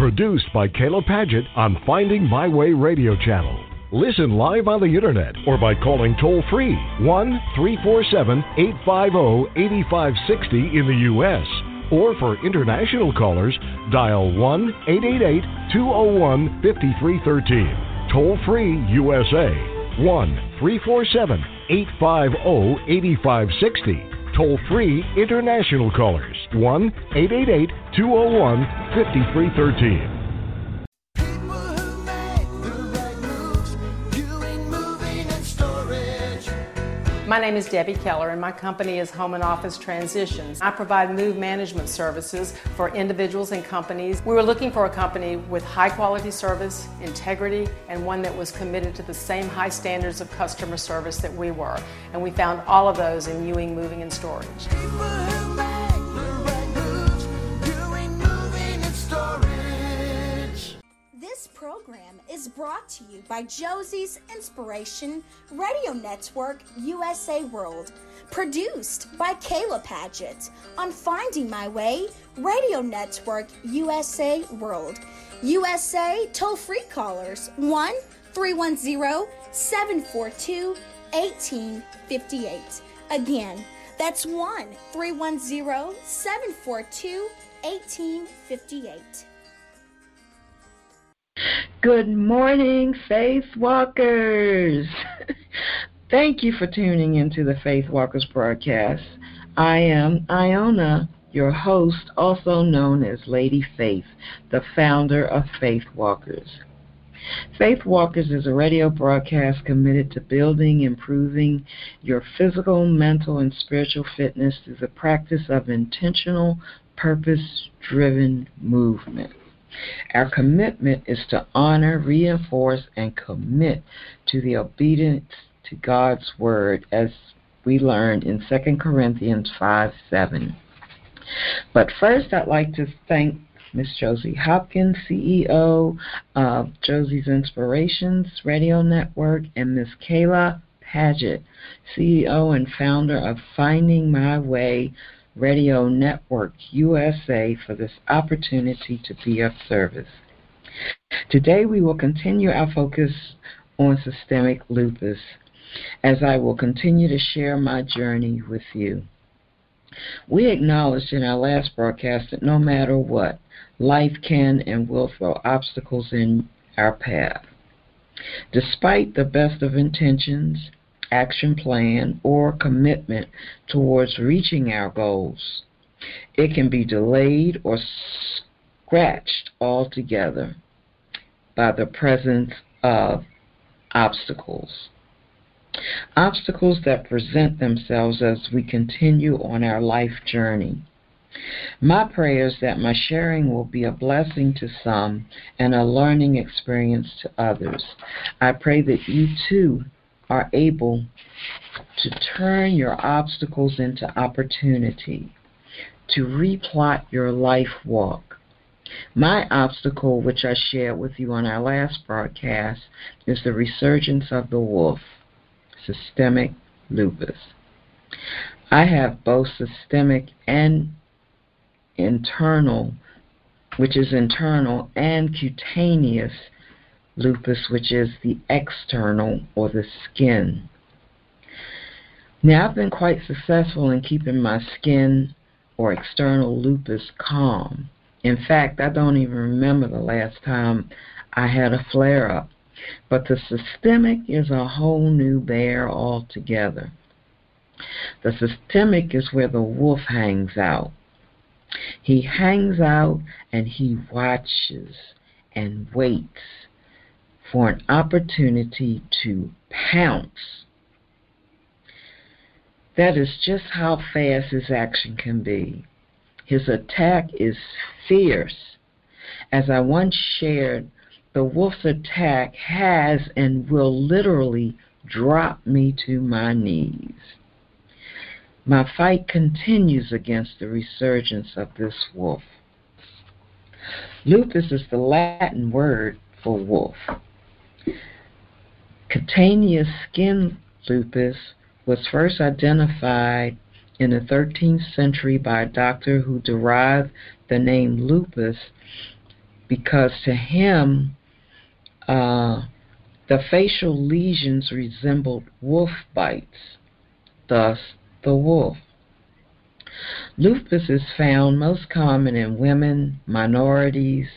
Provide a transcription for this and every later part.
Produced by Kayla Padgett on Finding My Way radio channel. Listen live on the internet or by calling toll-free 1-347-850-8560 in the U.S. Or for international callers, dial 1-888-201-5313. Toll-free USA, 1-347-850-8560. Toll-free international callers, 1-888-201-5313. My name is Debbie Keller, and my company is Home and Office Transitions. I provide move management services for individuals and companies. We were looking for a company with high quality service, integrity, and one that was committed to the same high standards of customer service that we were. And we found all of those in Ewing Moving and Storage. This program is brought to you by Josie's Inspiration Radio Network USA World, produced by Kayla Padgett on Finding My Way Radio Network USA World. USA toll-free callers 1-310-742-1858. Again, that's 1-310-742-1858. Good morning, Faith Walkers. Thank you for tuning into the Faith Walkers broadcast. I am Iona, your host, also known as Lady Faith, the founder of Faith Walkers. Faith Walkers is a radio broadcast committed to building, improving your physical, mental, and spiritual fitness through the practice of intentional, purpose-driven movement. Our commitment is to honor, reinforce, and commit to the obedience to God's Word, as we learned in 2 Corinthians 5:7. But first, I'd like to thank Miss Josie Hopkins, CEO of Josie's Inspirations Radio Network, and Miss Kayla Padgett, CEO and founder of Finding My Way Radio Network USA, for this opportunity to be of service. Today we will continue our focus on systemic lupus, as I will continue to share my journey with you. We acknowledged in our last broadcast that no matter what, life can and will throw obstacles in our path. Despite the best of intentions, action plan, or commitment towards reaching our goals, it can be delayed or scratched altogether by the presence of obstacles. Obstacles that present themselves as we continue on our life journey. My prayer is that my sharing will be a blessing to some and a learning experience to others. I pray that you too are able to turn your obstacles into opportunity, to replot your life walk. My obstacle, which I shared with you on our last broadcast, is the resurgence of the wolf, systemic lupus. I have both systemic and internal, which is internal, and cutaneous lupus, which is the external or the skin. Now, I've been quite successful in keeping my skin or external lupus calm. In fact, I don't even remember the last time I had a flare-up. But the systemic is a whole new bear altogether. The systemic is where the wolf hangs out. He hangs out and he watches and waits for an opportunity to pounce. That is just how fast his action can be. His attack is fierce. As I once shared, the wolf's attack has and will literally drop me to my knees. My fight continues against the resurgence of this wolf. Lupus is the Latin word for wolf. Cutaneous skin lupus was first identified in the 13th century by a doctor who derived the name lupus because to him, the facial lesions resembled wolf bites, thus the wolf. Lupus is found most common in women, minorities,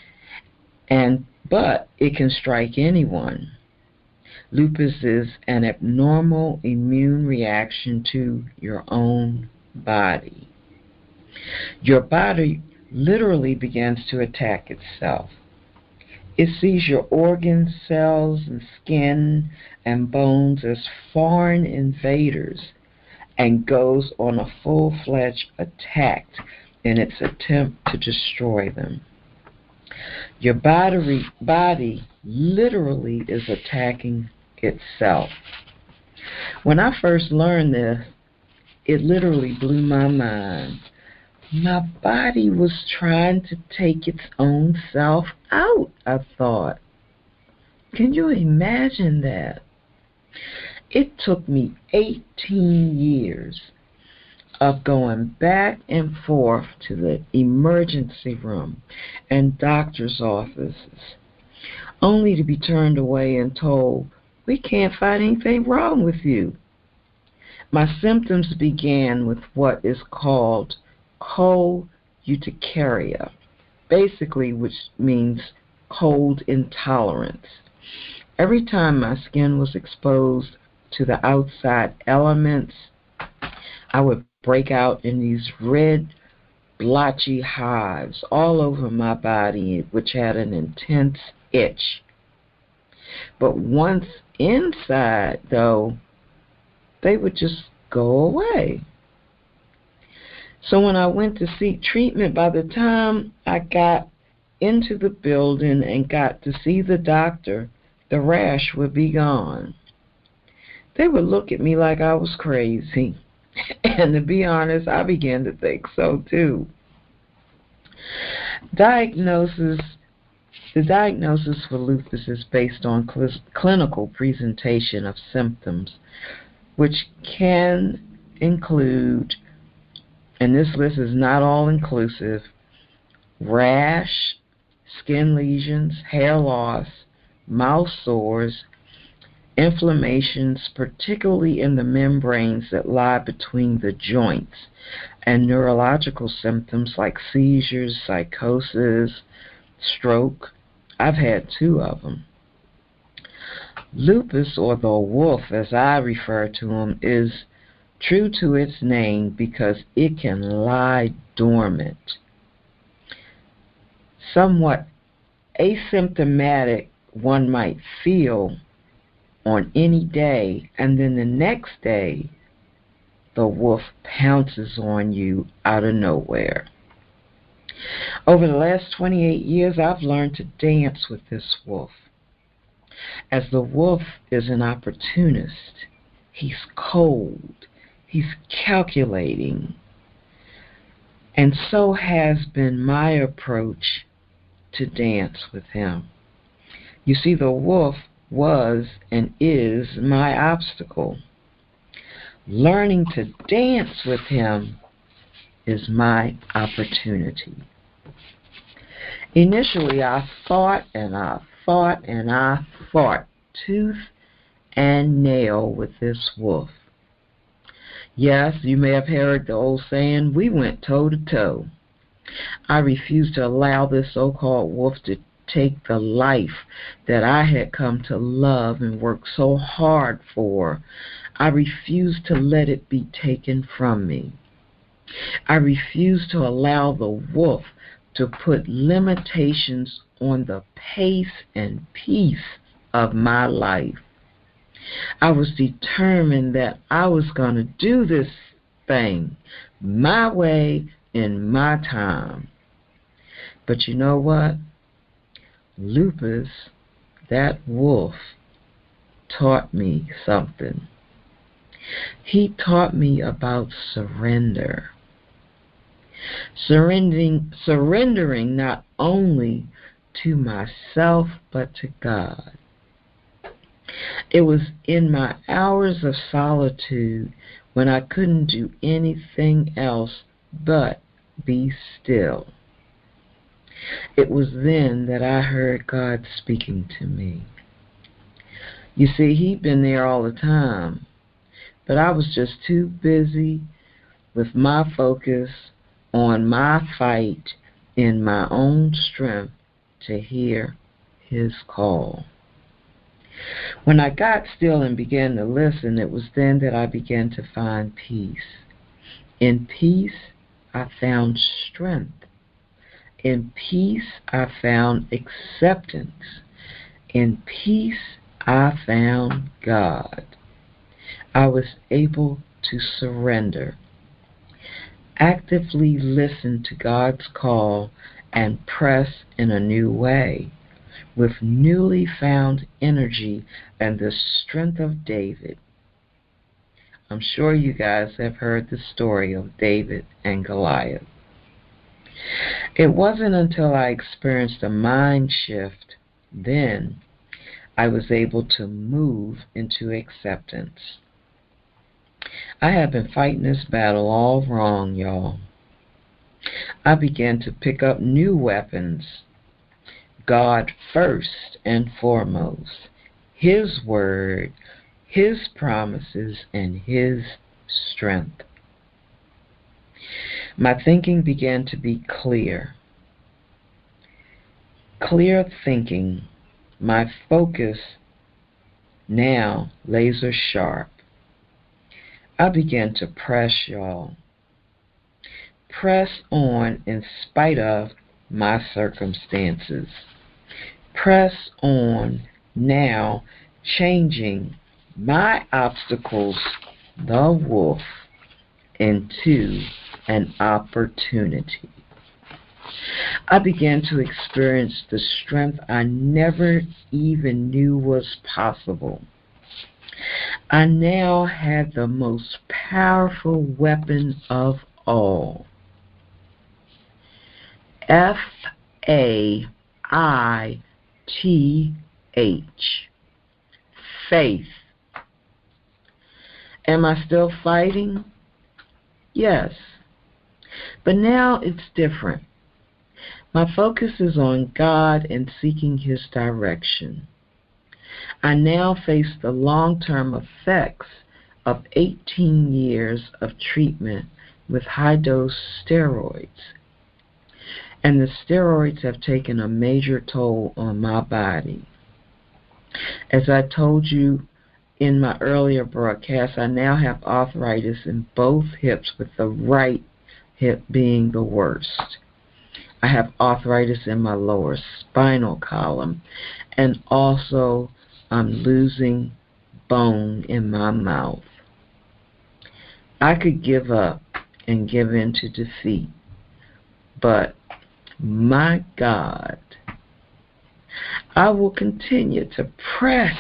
but it can strike anyone. Lupus is an abnormal immune reaction to your own body. Your body literally begins to attack itself. It sees your organs, cells, and skin and bones as foreign invaders and goes on a full-fledged attack in its attempt to destroy them. Your body literally is attacking itself. When I first learned this, it literally blew my mind. My body was trying to take its own self out, I thought. Can you imagine that? It took me 18 years of going back and forth to the emergency room and doctor's offices, only to be turned away and told, "We can't find anything wrong with you." My symptoms began with what is called cold urticaria, basically, which means cold intolerance. Every time my skin was exposed to the outside elements, I would break out in these red, blotchy hives all over my body, which had an intense itch. But once inside, though, they would just go away. So when I went to seek treatment, by the time I got into the building and got to see the doctor, the rash would be gone. They would look at me like I was crazy. And to be honest, I began to think so too. The diagnosis for lupus is based on clinical presentation of symptoms, which can include, and this list is not all inclusive, rash, skin lesions, hair loss, mouth sores, inflammations, particularly in the membranes that lie between the joints, and neurological symptoms like seizures, psychosis, stroke. I've had 2 of them. Lupus, or the wolf as I refer to him, is true to its name because it can lie dormant. Somewhat asymptomatic, one might feel on any day, and then the next day the wolf pounces on you out of nowhere. Over the last 28 years, I've learned to dance with this wolf. As the wolf is an opportunist, he's cold, he's calculating, and so has been my approach to dance with him. You see, the wolf was and is my obstacle. Learning to dance with him is my opportunity. Initially, I fought and I fought and I fought tooth and nail with this wolf. Yes, you may have heard the old saying, we went toe to toe. I refused to allow this so-called wolf to take the life that I had come to love and work so hard for. I refused to let it be taken from me. I refused to allow the wolf to put limitations on the pace and peace of my life. I was determined that I was going to do this thing my way in my time. But you know what? Lupus, that wolf, taught me something. He taught me about surrender. Surrendering not only to myself but to God. It was in my hours of solitude when I couldn't do anything else but be still. It was then that I heard God speaking to me. You see, he'd been there all the time, but I was just too busy with my focus on my fight in my own strength to hear his call. When I got still and began to listen, it was then that I began to find peace. In peace, I found strength. In peace, I found acceptance. In peace, I found God. I was able to surrender, actively listen to God's call, and press in a new way, with newly found energy and the strength of David. I'm sure you guys have heard the story of David and Goliath. It wasn't until I experienced a mind shift, then I was able to move into acceptance. I have been fighting this battle all wrong, y'all. I began to pick up new weapons. God first and foremost. His word, his promises, and his strength. My thinking began to be clear. Clear thinking. My focus now laser sharp. I began to press, y'all. Press on in spite of my circumstances. Press on now, changing my obstacles, the wolf, into an opportunity. I began to experience the strength I never even knew was possible. I now had the most powerful weapon of all. F-A-I-T-H. Faith. Am I still fighting? Yes. But now it's different. My focus is on God and seeking his direction. I now face the long-term effects of 18 years of treatment with high-dose steroids. And the steroids have taken a major toll on my body. As I told you in my earlier broadcast, I now have arthritis in both hips, with the right hip being the worst. I have arthritis in my lower spinal column, and also I'm losing bone in my mouth. I could give up and give in to defeat, but my God, I will continue to press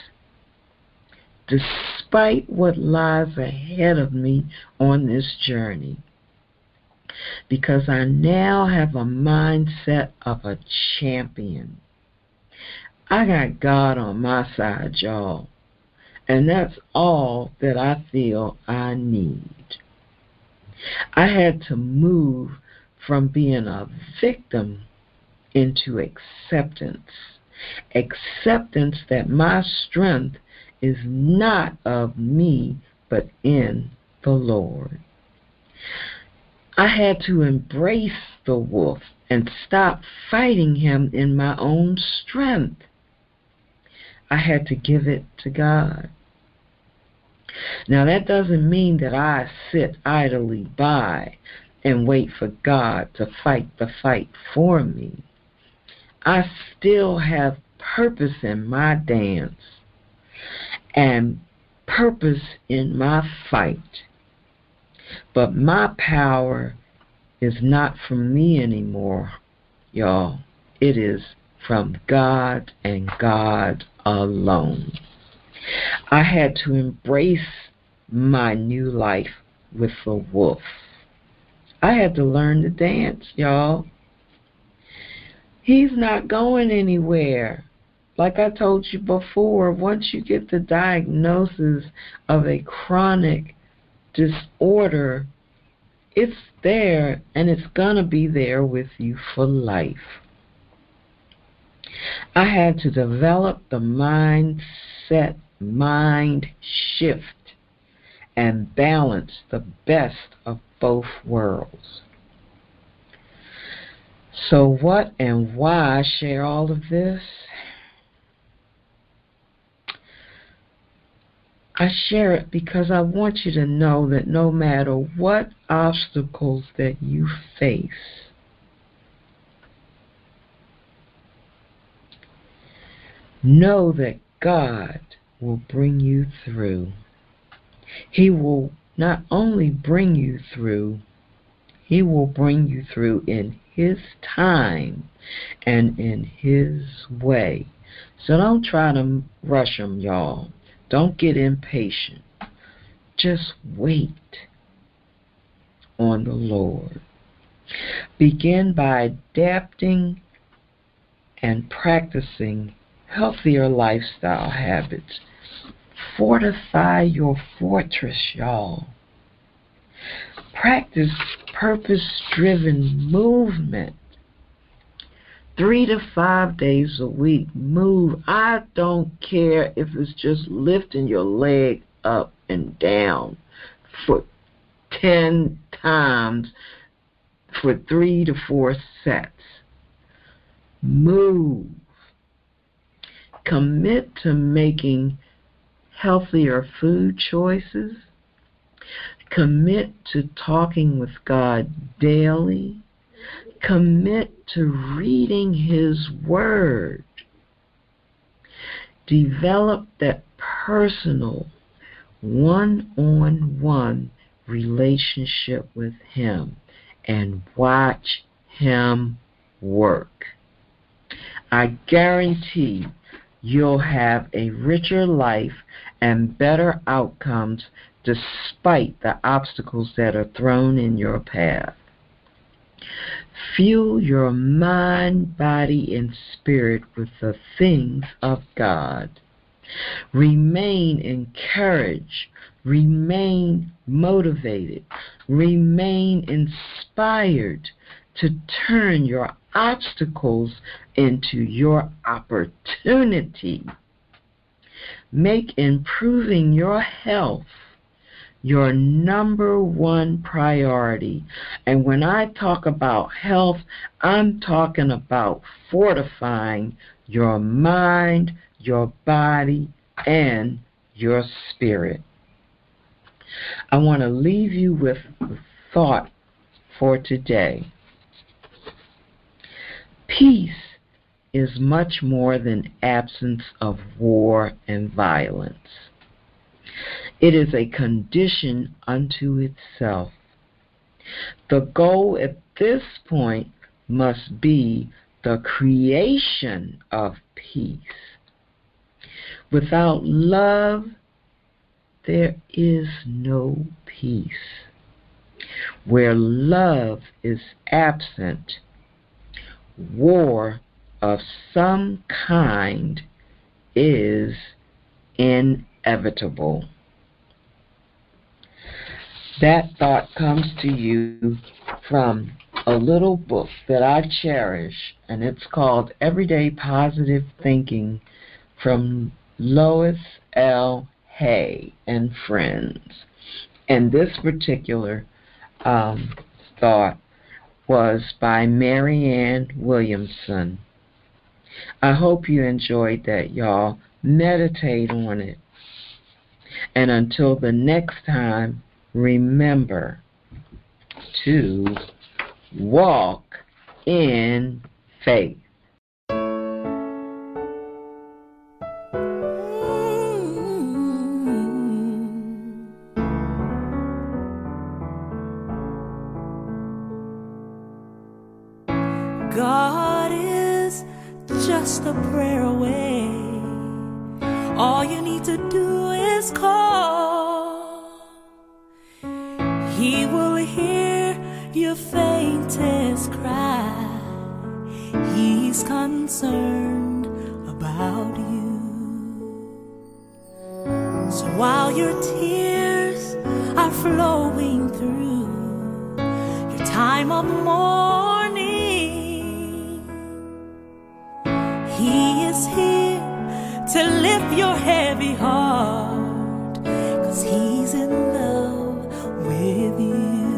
despite what lies ahead of me on this journey, because I now have a mindset of a champion. I got God on my side, y'all, and that's all that I feel I need. I had to move from being a victim into acceptance. Acceptance that my strength is not of me, but in the Lord. I had to embrace the wolf and stop fighting him in my own strength. I had to give it to God. Now, that doesn't mean that I sit idly by and wait for God to fight the fight for me. I still have purpose in my dance and purpose in my fight. But my power is not from me anymore, y'all. It is from God and God alone. I had to embrace my new life with the wolf. I had to learn to dance, y'all. He's not going anywhere. Like I told you before, once you get the diagnosis of a chronic disorder, it's there, and it's going to be there with you for life. I had to develop the mind shift, and balance the best of both worlds. So what and why I share all of this? I share it because I want you to know that no matter what obstacles that you face, know that God will bring you through. He will not only bring you through, He will bring you through in His time and in His way. So don't try to rush Him, y'all. Don't get impatient. Just wait on the Lord. Begin by adapting and practicing healthier lifestyle habits. Fortify your fortress, y'all. Practice purpose-driven movement. 3 to 5 days a week. Move. I don't care if it's just lifting your leg up and down for 10 times for 3 to 4 sets. Move. Commit to making healthier food choices. Commit to talking with God daily. Commit to reading His Word. Develop that personal, one-on-one relationship with Him and watch Him work. I guarantee you'll have a richer life and better outcomes despite the obstacles that are thrown in your path. Fuel your mind, body, and spirit with the things of God. Remain encouraged. Remain motivated. Remain inspired to turn your obstacles into your opportunity. Make improving your health your number one priority. And when I talk about health, I'm talking about fortifying your mind, your body, and your spirit. I want to leave you with a thought for today. Peace is much more than absence of war and violence. It is a condition unto itself. The goal at this point must be the creation of peace. Without love, there is no peace. Where love is absent, war of some kind is inevitable. That thought comes to you from a little book that I cherish, and it's called Everyday Positive Thinking from Lois L. Hay and Friends. And this particular thought was by Marianne Williamson. I hope you enjoyed that, y'all. Meditate on it. And until the next time, remember to walk in faith. God is just a prayer away. All you need to do is call. He will hear your faintest cry. He's concerned about you. So while your tears are flowing through your time of mourning, He is here to lift your heavy heart, 'cause he's in love with you.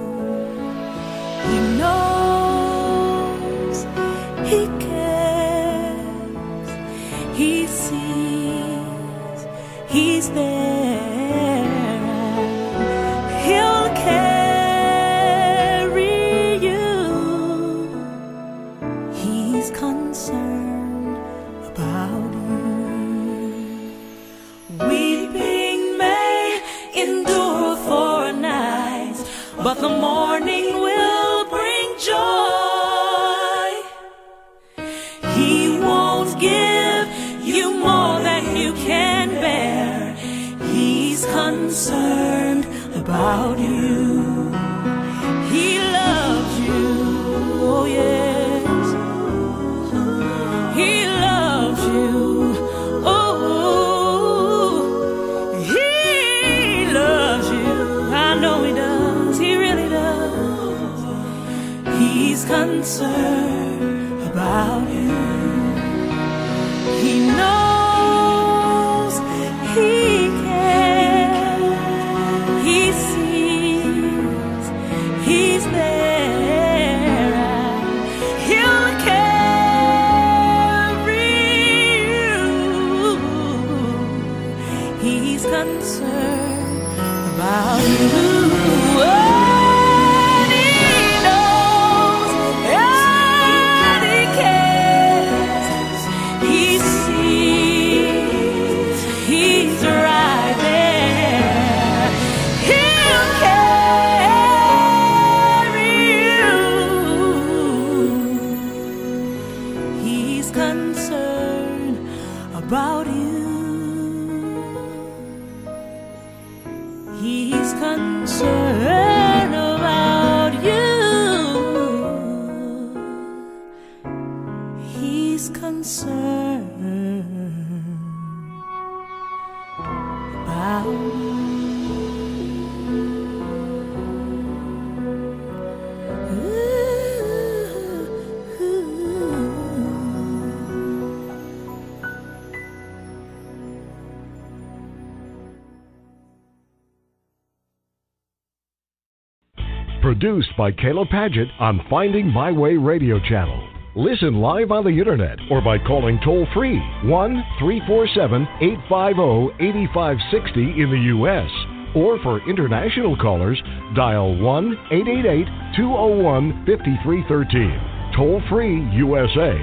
He knows, he cares, he sees, he's there. He'll carry you. He's concerned about you. Weeping may endure for a night, but the morning will bring joy. He won't give you more than you can bear. He's concerned about you. He loves you, oh yes. He loves you, oh. He loves you, I know he does, he really does. He's concerned about you. He knows, he cares, he sees, he's there. He'll carry you. He's concerned about you. And he knows, and he cares, he sees, he's right there. He'll carry you. He's concerned about you. He's concerned about you. He's concerned about you. Produced by Kayla Padgett on Finding My Way radio channel. Listen live on the internet or by calling toll-free 1-347-850-8560 in the U.S. Or for international callers, dial 1-888-201-5313. Toll-free USA,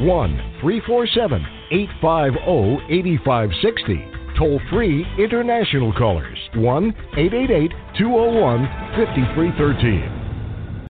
1-347-850-8560. Toll-free international callers, 1-888-201-5313.